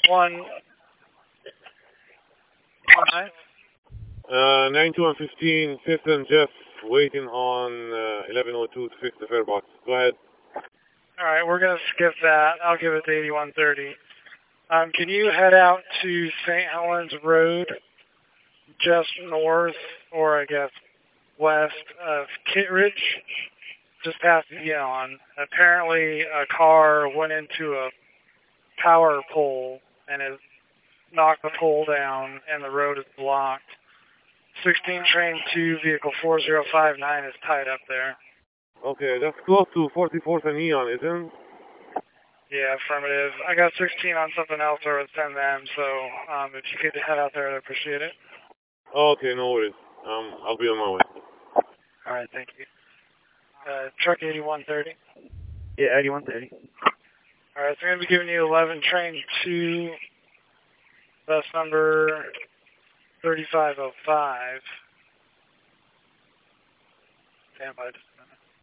119. 9215, 5th and Jeff, waiting on 1102 to fix the fare box. Go ahead. Alright, we're going to skip that. I'll give it to 8130. Can you head out to St. Helens Road, just north, or I guess west of Kittredge, just past Eon? Apparently a car went into a power pole and has knocked the pole down and the road is blocked. 16 train 2, vehicle 4059 is tied up there. Okay, that's close to 44th and Eon, isn't it? Yeah, affirmative. I got 16 on something else or it's 10 them, so if you could head out there, I'd appreciate it. Okay, no worries. I'll be on my way. Alright, thank you. Truck 8130. Yeah, 8130. Alright, so I'm going to be giving you 11 train 2, bus number 3505. Stand by just a minute.